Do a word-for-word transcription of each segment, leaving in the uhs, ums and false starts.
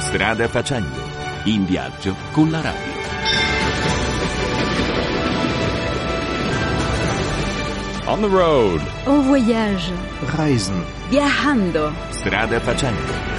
Strada facendo, in viaggio con la radio. On the road. En voyage. Reisen. Viajando. Strada facendo.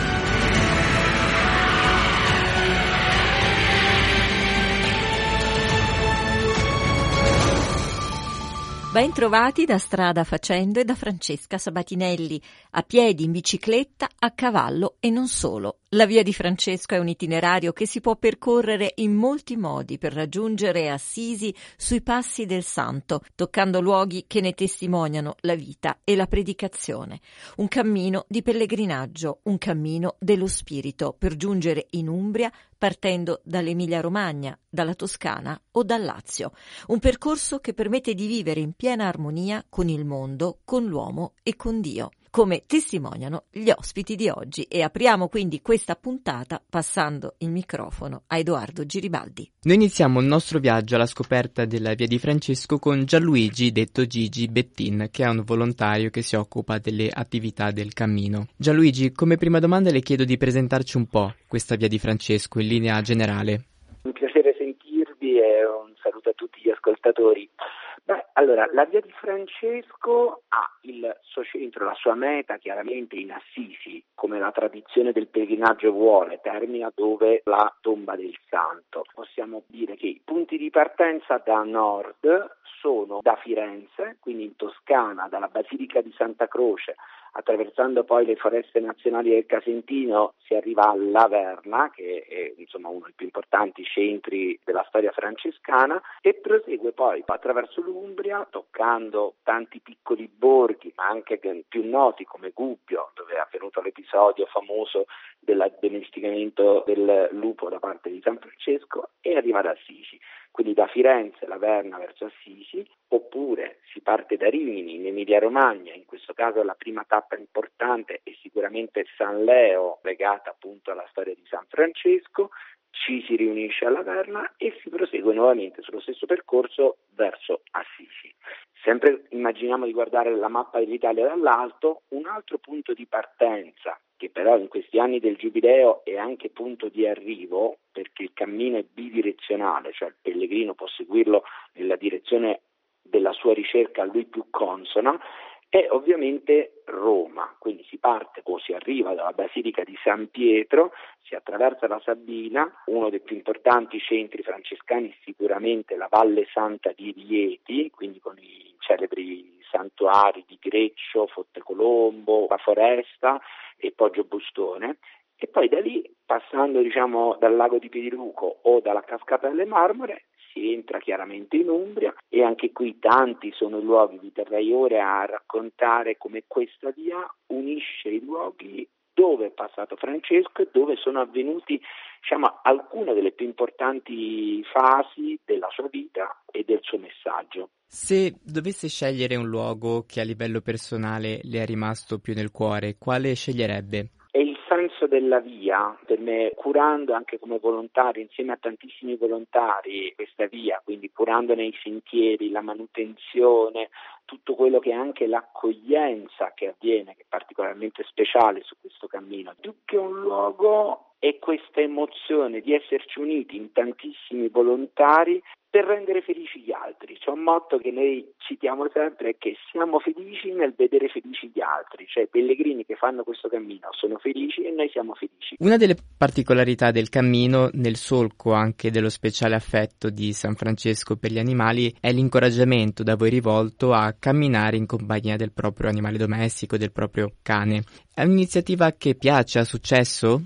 Ben trovati da Strada Facendo e da Francesca Sabatinelli, a piedi, in bicicletta, a cavallo e non solo. La via di Francesco è un itinerario che si può percorrere in molti modi per raggiungere Assisi sui passi del Santo, toccando luoghi che ne testimoniano la vita e la predicazione. Un cammino di pellegrinaggio, un cammino dello spirito per giungere in Umbria partendo dall'Emilia-Romagna, dalla Toscana o dal Lazio. Un percorso che permette di vivere in piena armonia con il mondo, con l'uomo e con Dio, come testimoniano gli ospiti di oggi. E apriamo quindi questa puntata passando il microfono a Edoardo Giribaldi. Noi iniziamo il nostro viaggio alla scoperta della via di Francesco con Gianluigi, detto Gigi Bettin, che è un volontario che si occupa delle attività del cammino. Gianluigi, come prima domanda le chiedo di presentarci un po' questa via di Francesco in linea generale. Un piacere sentirvi e un saluto a tutti gli ascoltatori. Beh, allora, la via di Francesco ha il suo centro, la sua meta chiaramente in Assisi, come la tradizione del pellegrinaggio vuole, termina dove la tomba del santo. Possiamo dire che i punti di partenza da nord sono da Firenze, quindi in Toscana, dalla Basilica di Santa Croce, attraversando poi le foreste nazionali del Casentino si arriva a Laverna, che è insomma uno dei più importanti centri della storia francescana, e prosegue poi attraverso l'Umbria, toccando tanti piccoli borghi, ma anche più noti come Gubbio, dove è avvenuto l'episodio famoso dell'addomesticamento del lupo da parte di San Francesco, e arriva ad Assisi. Quindi da Firenze, Laverna verso Assisi, oppure si parte da Rimini in Emilia-Romagna, in questo caso la prima tappa importante è sicuramente San Leo, legata appunto alla storia di San Francesco, ci si riunisce a Laverna e si prosegue nuovamente sullo stesso percorso verso Assisi. Sempre immaginiamo di guardare la mappa dell'Italia dall'alto, un altro punto di partenza, che però in questi anni del Giubileo è anche punto di arrivo, perché il cammino è bidirezionale, cioè il pellegrino può seguirlo nella direzione della sua ricerca a lui più consona, è ovviamente Roma. Quindi si parte o si arriva dalla Basilica di San Pietro, si attraversa la Sabina, uno dei più importanti centri francescani sicuramente la Valle Santa di Rieti, quindi con i celebri santuari di Greccio, Fottecolombo, la Foresta e Poggio Bustone, e poi da lì, passando diciamo dal lago di Piediluco o dalla cascata delle Marmore, si entra chiaramente in Umbria, e anche qui tanti sono i luoghi. Vi terrei ore a raccontare come questa via unisce i luoghi dove è passato Francesco e dove sono avvenuti diciamo alcune delle più importanti fasi della sua vita e del suo messaggio. Se dovesse scegliere un luogo che a livello personale le è rimasto più nel cuore, quale sceglierebbe? È il senso della via, per me, curando anche come volontario insieme a tantissimi volontari questa via, quindi curandone i sentieri, la manutenzione, tutto quello che è anche l'accoglienza che avviene, che è particolarmente speciale su questo cammino. Più che un luogo è questa emozione di esserci uniti in tantissimi volontari per rendere felici gli altri. C'è un motto che noi citiamo sempre, è che siamo felici nel vedere felici gli altri, cioè i pellegrini che fanno questo cammino sono felici e noi siamo felici. Una delle particolarità del cammino, nel solco anche dello speciale affetto di San Francesco per gli animali, è l'incoraggiamento da voi rivolto a camminare in compagnia del proprio animale domestico, del proprio cane. È un'iniziativa che piace, ha successo?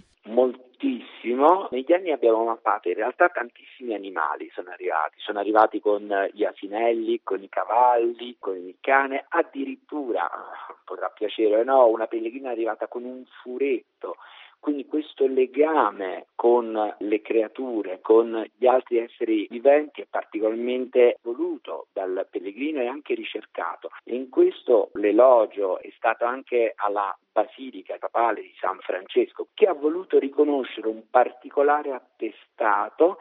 Moltissimo. Negli anni abbiamo mappato in realtà tantissimi animali sono arrivati, sono arrivati con gli asinelli, con i cavalli, con il cane, addirittura, potrà piacere o no, una pellegrina è arrivata con un furetto. Quindi questo legame con le creature, con gli altri esseri viventi è particolarmente voluto dal pellegrino e anche ricercato. E in questo l'elogio è stato anche alla Basilica Papale di San Francesco, che ha voluto riconoscere un particolare attestato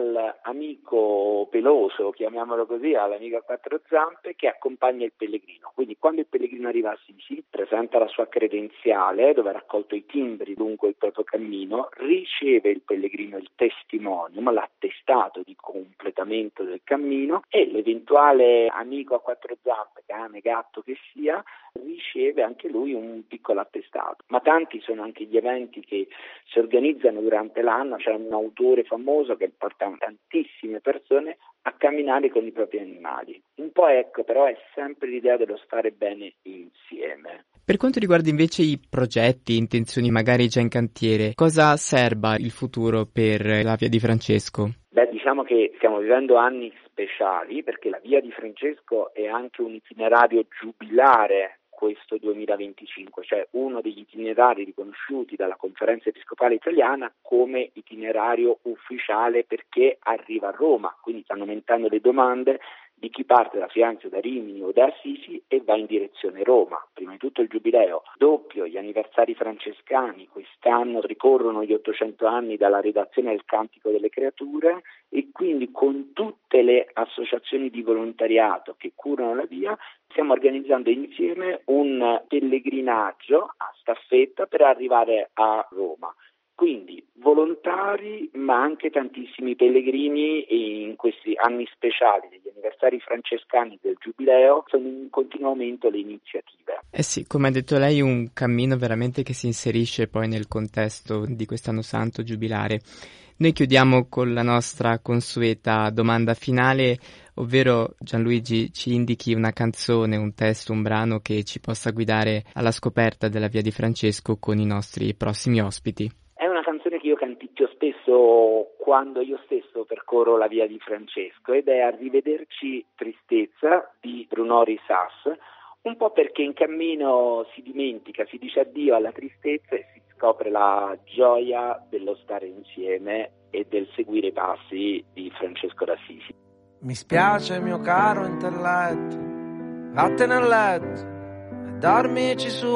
all'amico peloso, chiamiamolo così, all'amico a quattro zampe che accompagna il pellegrino. Quindi quando il pellegrino arriva a Assisi, presenta la sua credenziale dove ha raccolto i timbri lungo il proprio cammino, riceve il pellegrino il testimonium, l'attestato di completamento del cammino, e l'eventuale amico a quattro zampe, cane, gatto che sia, riceve anche lui un piccolo attestato. Ma tanti sono anche gli eventi che si organizzano durante l'anno. C'è un autore famoso che porta tantissime persone a camminare con i propri animali. Un po' ecco, però è sempre l'idea dello stare bene insieme. Per quanto riguarda invece i progetti, intenzioni magari già in cantiere, cosa serba il futuro per la Via di Francesco? Beh, diciamo che stiamo vivendo anni speciali perché la Via di Francesco è anche un itinerario giubilare questo duemilaventicinque, cioè uno degli itinerari riconosciuti dalla Conferenza Episcopale Italiana come itinerario ufficiale perché arriva a Roma, quindi stanno aumentando le domande di chi parte da Firenze, da Rimini o da Assisi e va in direzione Roma. Prima di tutto il giubileo doppio, gli anniversari francescani, quest'anno ricorrono gli ottocento anni dalla redazione del Cantico delle Creature, e quindi con tutte le associazioni di volontariato che curano la via stiamo organizzando insieme un pellegrinaggio a staffetta per arrivare a Roma. Quindi volontari ma anche tantissimi pellegrini, e in questi anni speciali degli anniversari francescani del Giubileo sono in continuo aumento le iniziative. Eh sì, come ha detto lei, un cammino veramente che si inserisce poi nel contesto di quest'anno santo giubilare. Noi chiudiamo con la nostra consueta domanda finale, ovvero Gianluigi ci indichi una canzone, un testo, un brano che ci possa guidare alla scoperta della Via di Francesco con i nostri prossimi ospiti. È una canzone che io canticchio spesso quando io stesso percorro la Via di Francesco ed è Arrivederci Tristezza di Bruno Risas, un po' perché in cammino si dimentica, si dice addio alla tristezza e si scopre la gioia dello stare insieme e del seguire i passi di Francesco d'Assisi. Mi spiace mio caro intelletto, vattene a letto e dormici su,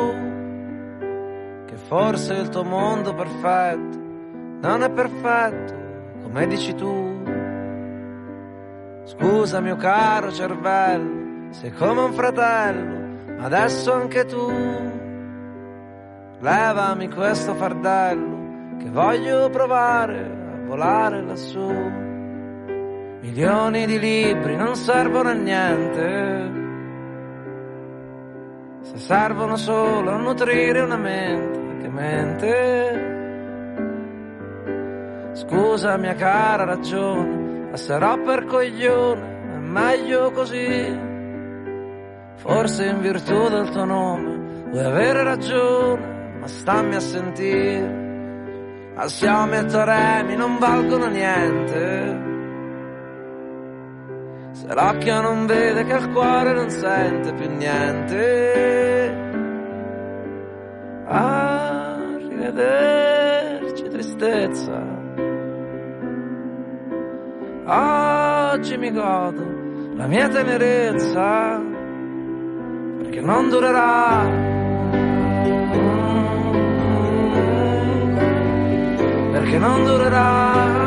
che forse il tuo mondo perfetto non è perfetto come dici tu. Scusa mio caro cervello, sei come un fratello, ma adesso anche tu. Levami questo fardello che voglio provare a volare lassù. Milioni di libri non servono a niente se servono solo a nutrire una mente che mente. Scusa mia cara ragione, passerò per coglione, è meglio così. Forse in virtù del tuo nome vuoi avere ragione, ma stammi a sentire. Assiomi e teoremi non valgono niente se l'occhio non vede che il cuore non sente più niente. Arrivederci tristezza, oggi mi godo la mia tenerezza, perché non durerà, perché non durerà.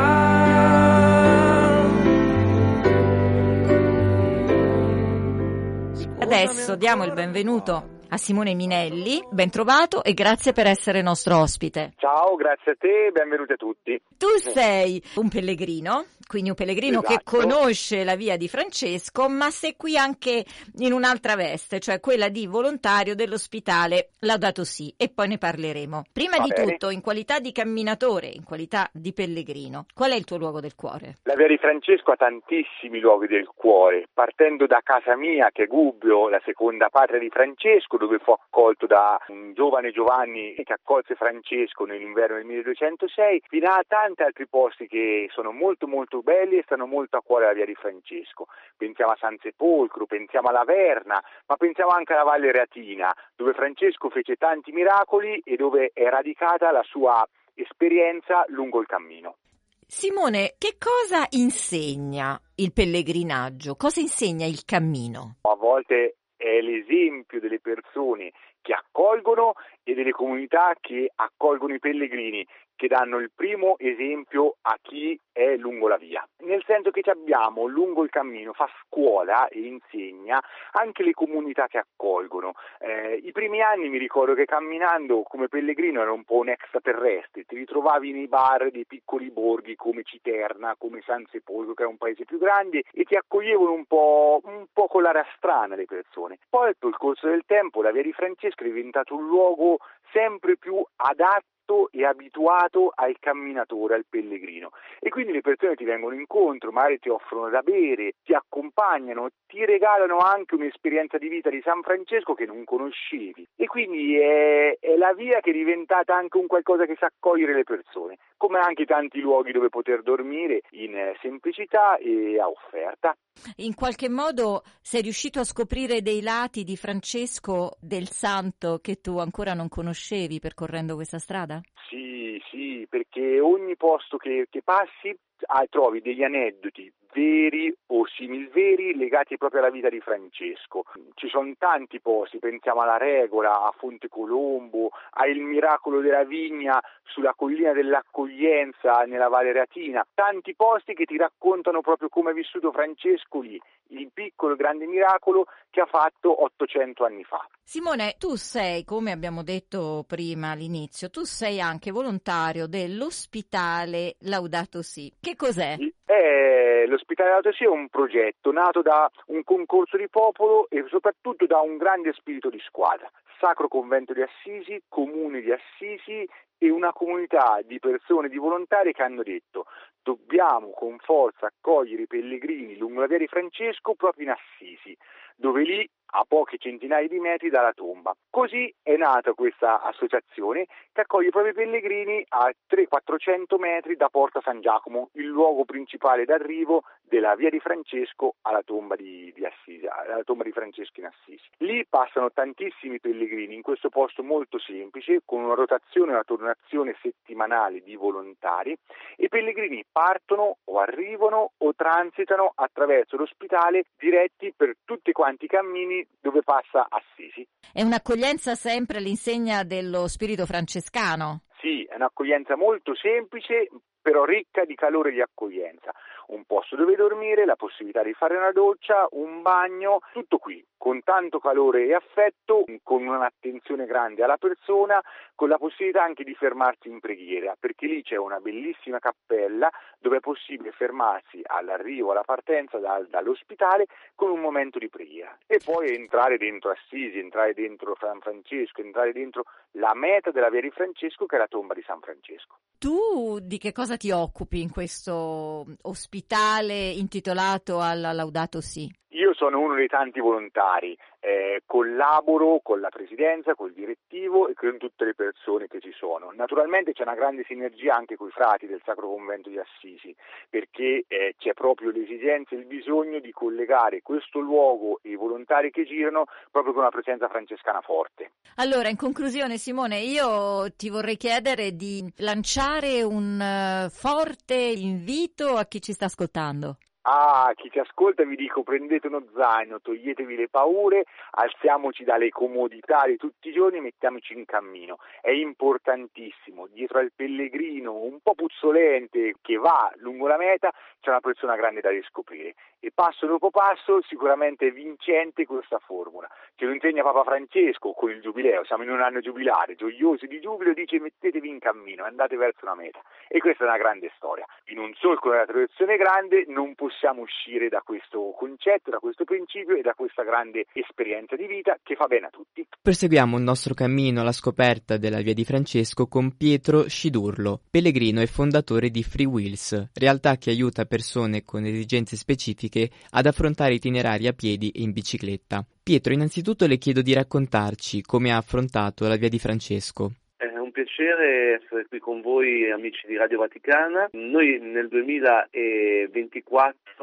Adesso diamo il benvenuto a Simone Minelli, ben trovato e grazie per essere nostro ospite. Ciao, grazie a te e benvenuti a tutti. Tu sei un pellegrino, quindi un pellegrino Esatto. che conosce la Via di Francesco, ma sei qui anche in un'altra veste, cioè quella di volontario dell'ospitale Laudato Si, e poi ne parleremo. Prima Va di bene. tutto, in qualità di camminatore, in qualità di pellegrino, qual è il tuo luogo del cuore? La Via di Francesco ha tantissimi luoghi del cuore, partendo da casa mia, che è Gubbio, la seconda patria di Francesco, dove fu accolto da un giovane Giovanni che accolse Francesco nell'inverno del milleduecentosei, fino a tanti altri posti che sono molto molto belli e stanno molto a cuore alla Via di Francesco. Pensiamo a San Sepolcro, pensiamo alla Verna, ma pensiamo anche alla Valle Reatina, dove Francesco fece tanti miracoli e dove è radicata la sua esperienza lungo il cammino. Simone, che cosa insegna il pellegrinaggio? Cosa insegna il cammino? A volte è l'esempio delle persone che accolgono e delle comunità che accolgono i pellegrini, che danno il primo esempio a chi è lungo la via. Nel senso che abbiamo lungo il cammino, fa scuola e insegna anche le comunità che accolgono. Eh, I primi anni mi ricordo che camminando come pellegrino era un po' un extraterrestre, ti ritrovavi nei bar dei piccoli borghi come Citerna, come San Sepolcro, che è un paese più grande, e ti accoglievano un po', un po' con l'aria strana le persone. Poi col corso del tempo la via di Francesco è diventato un luogo sempre più adatto e abituato al camminatore, al pellegrino, e quindi le persone ti vengono incontro, magari ti offrono da bere, ti accompagnano, ti regalano anche un'esperienza di vita di San Francesco che non conoscevi, e quindi è, è la via che è diventata anche un qualcosa che sa accogliere le persone, come anche tanti luoghi dove poter dormire in semplicità e a offerta. In qualche modo sei riuscito a scoprire dei lati di Francesco, del santo, che tu ancora non conoscevi percorrendo questa strada? Sì, sì, perché ogni posto che, che passi ah, trovi degli aneddoti veri o similveri legati proprio alla vita di Francesco. Ci sono tanti posti, pensiamo alla Regola, a Fonte Colombo, al miracolo della vigna sulla collina dell'Accoglienza nella Valle Ratina, tanti posti che ti raccontano proprio come è vissuto Francesco lì, il piccolo e grande miracolo che ha fatto ottocento anni fa. Simone, tu sei, come abbiamo detto prima all'inizio, tu sei anche volontario dell'Ospitale Laudato Si. Che cos'è? Eh, l'Ospitale Laudato Si è un progetto nato da un concorso di popolo e soprattutto da un grande spirito di squadra. Sacro Convento di Assisi, Comune di Assisi e una comunità di persone, di volontari che hanno detto: dobbiamo con forza accogliere i pellegrini lungo la via di Francesco proprio in Assisi, dove lì a poche centinaia di metri dalla tomba. Così è nata questa associazione che accoglie proprio i pellegrini a trecento quattrocento metri da Porta San Giacomo, il luogo principale d'arrivo della via di Francesco alla tomba di, di Assisi, alla tomba di Francesco in Assisi. Lì passano tantissimi pellegrini in questo posto molto semplice, con una rotazione e una tornazione settimanale di volontari, e i pellegrini partono o arrivano o transitano attraverso l'ospitale diretti per tutti quanti i cammini dove passa Assisi. È un'accoglienza sempre all'insegna dello spirito francescano? Sì, è un'accoglienza molto semplice, però ricca di calore e di accoglienza. Un posto dove dormire, la possibilità di fare una doccia, un bagno, tutto qui, con tanto calore e affetto, con un'attenzione grande alla persona, con la possibilità anche di fermarsi in preghiera, perché lì c'è una bellissima cappella dove è possibile fermarsi all'arrivo, alla partenza dal, dall'ospitale con un momento di preghiera. E poi entrare dentro Assisi, entrare dentro San Francesco, entrare dentro la meta della via di Francesco, che è la tomba di San Francesco. Tu di che cosa ti occupi in questo ospitale intitolato alla Laudato Si? Io sono uno dei tanti volontari, eh, collaboro con la presidenza, col direttivo e con tutte le persone che ci sono. Naturalmente c'è una grande sinergia anche con i frati del Sacro Convento di Assisi, perché eh, c'è proprio l'esigenza e il bisogno di collegare questo luogo e i volontari che girano proprio con una presenza francescana forte. Allora, in conclusione, Simone, io ti vorrei chiedere di lanciare un uh, forte invito a chi ci sta ascoltando. Ah, chi ci ascolta vi dico: prendete uno zaino, toglietevi le paure, alziamoci dalle comodità di tutti i giorni e mettiamoci in cammino. È importantissimo, dietro al pellegrino un po' puzzolente che va lungo la meta c'è una persona grande da riscoprire, e passo dopo passo sicuramente è vincente questa formula. Ce lo insegna Papa Francesco con il Giubileo, siamo in un anno giubilare, gioiosi di giubilo, dice: mettetevi in cammino, andate verso una meta. E questa è una grande storia. In un solco della tradizione grande non possiamo uscire da questo concetto, da questo principio e da questa grande esperienza di vita che fa bene a tutti. Proseguiamo il nostro cammino alla scoperta della via di Francesco con Pietro Scidurlo, pellegrino e fondatore di Free Wheels, realtà che aiuta persone con esigenze specifiche ad affrontare itinerari a piedi e in bicicletta. Pietro, innanzitutto le chiedo di raccontarci come ha affrontato la via di Francesco. È un piacere essere qui con voi, amici di Radio Vaticana. Noi nel duemilaventiquattro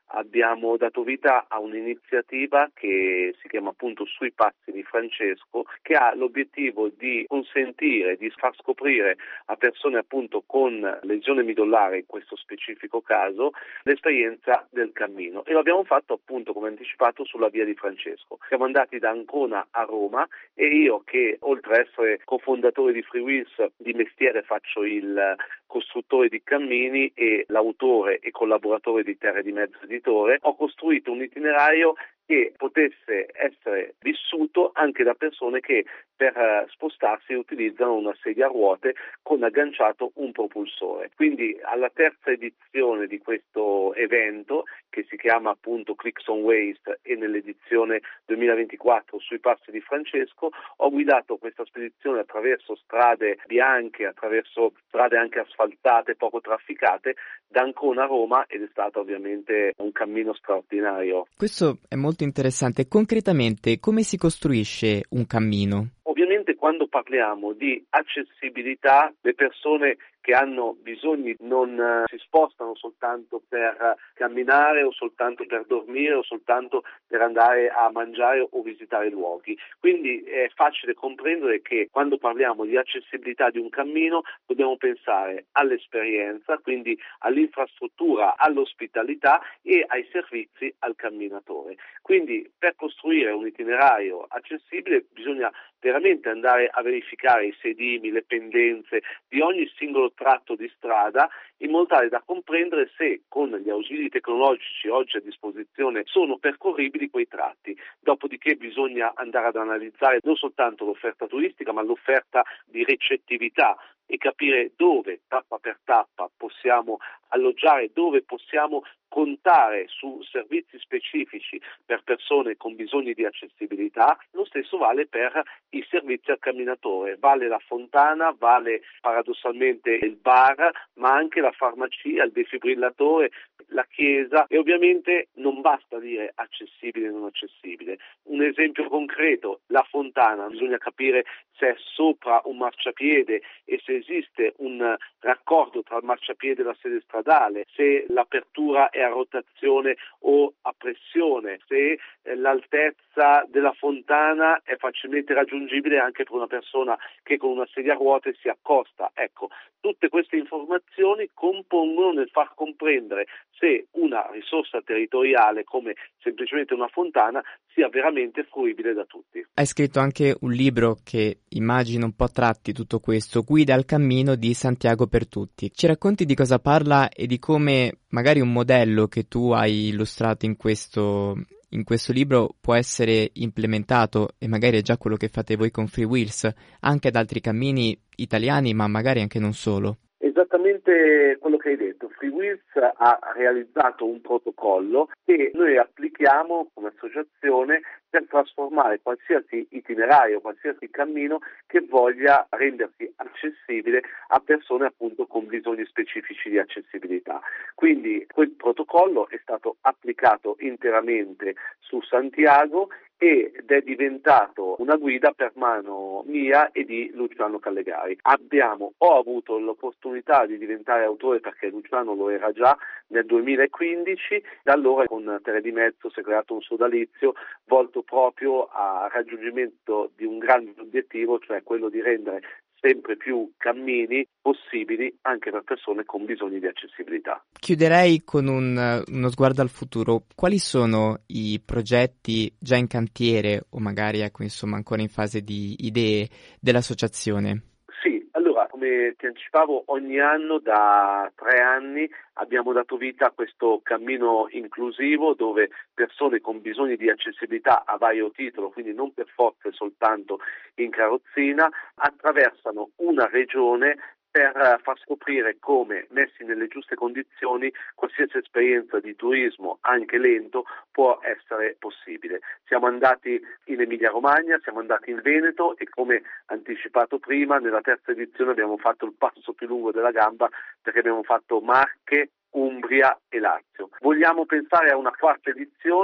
abbiamo dato vita a un'iniziativa che si chiama appunto Sui Passi di Francesco, che ha l'obiettivo di consentire, di far scoprire a persone appunto con lesione midollare, in questo specifico caso, l'esperienza del cammino. E lo abbiamo fatto appunto, come anticipato, sulla via di Francesco. Siamo andati da Ancona a Roma e io, che oltre a essere cofondatore di Free Wheels, di mestiere faccio il costruttore di cammini e l'autore e collaboratore di Terre di Mezzo Editore, ho costruito un itinerario che potesse essere vissuto anche da persone che per spostarsi utilizzano una sedia a ruote con agganciato un propulsore. Quindi alla terza edizione di questo evento, che si chiama appunto Clicks on Waste, e nell'edizione duemilaventiquattro Sui Passi di Francesco, ho guidato questa spedizione attraverso strade bianche, attraverso strade anche asfaltate, poco trafficate, da Ancona a Roma, ed è stato ovviamente un cammino straordinario. Questo è molto interessante. Concretamente, come si costruisce un cammino? Ovviamente quando parliamo di accessibilità, le persone che hanno bisogni non uh, si spostano soltanto per uh, camminare o soltanto per dormire o soltanto per andare a mangiare o visitare luoghi. Quindi è facile comprendere che quando parliamo di accessibilità di un cammino dobbiamo pensare all'esperienza, quindi all'infrastruttura, all'ospitalità e ai servizi al camminatore. Quindi per costruire un itinerario accessibile bisogna veramente andare a verificare i sedimi, le pendenze di ogni singolo tratto di strada, in modo tale da comprendere se con gli ausili tecnologici oggi a disposizione sono percorribili quei tratti. Dopodiché bisogna andare ad analizzare non soltanto l'offerta turistica, ma l'offerta di recettività e capire dove, tappa per tappa, possiamo alloggiare, dove possiamo contare su servizi specifici per persone con bisogni di accessibilità. Lo stesso vale per i servizi al camminatore, vale la fontana, vale paradossalmente il bar, ma anche la farmacia, il defibrillatore, la chiesa, e ovviamente non basta dire accessibile o non accessibile. Un esempio concreto, la fontana, bisogna capire se è sopra un marciapiede e se esiste un raccordo tra il marciapiede e la sede stradale, se l'apertura è a rotazione o a pressione, se eh, l'altezza della fontana è facilmente raggiungibile anche per una persona che con una sedia a ruote si accosta. Ecco, tutte queste informazioni compongono nel far comprendere se una risorsa territoriale come semplicemente una fontana sia veramente fruibile da tutti. Hai scritto anche un libro che immagino un po' tratti tutto questo, Guida al cammino di Santiago per tutti. Ci racconti di cosa parla e di come magari un modello che tu hai illustrato in questo, in questo libro può essere implementato, e magari è già quello che fate voi con Free Wheels, anche ad altri cammini italiani, ma magari anche non solo. Esattamente quello che hai detto. Free Wheels ha realizzato un protocollo che noi applichiamo come associazione per trasformare qualsiasi itinerario, qualsiasi cammino che voglia rendersi accessibile a persone appunto con bisogni specifici di accessibilità. Quindi quel protocollo è stato applicato interamente su Santiago ed è diventato una guida per mano mia e di Luciano Callegari. Abbiamo ho avuto l'opportunità di diventare autore, perché Luciano lo era già nel duemilaquindici, da allora con Terre di Mezzo si è creato un sodalizio volto proprio al raggiungimento di un grande obiettivo, cioè quello di rendere sempre più cammini possibili anche per persone con bisogni di accessibilità. Chiuderei con un, uno sguardo al futuro. Quali sono i progetti già in cantiere o magari ecco insomma ancora in fase di idee dell'associazione? Sì, allora come ti anticipavo, ogni anno da tre anni abbiamo dato vita a questo cammino inclusivo dove persone con bisogni di accessibilità a vario titolo, quindi non per forza soltanto in carrozzina, attraversano una regione per far scoprire come, messi nelle giuste condizioni, qualsiasi esperienza di turismo, anche lento, può essere possibile. Siamo andati in Emilia-Romagna, siamo andati in Veneto e, come anticipato prima, nella terza edizione abbiamo fatto il passo più lungo della gamba, perché abbiamo fatto Marche, Umbria e Lazio. Vogliamo pensare a una quarta edizione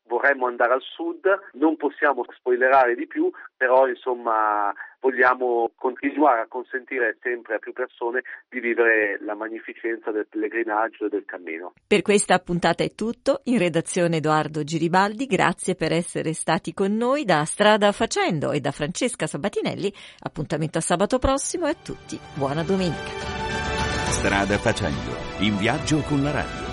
vorremmo andare al sud, non possiamo spoilerare di più, però insomma vogliamo continuare a consentire sempre a più persone di vivere la magnificenza del pellegrinaggio e del cammino. Per questa puntata è tutto. In redazione Edoardo Giribaldi, grazie per essere stati con noi da Strada Facendo e da Francesca Sabatinelli. Appuntamento a sabato prossimo e a tutti buona domenica. Strada Facendo, in viaggio con la radio.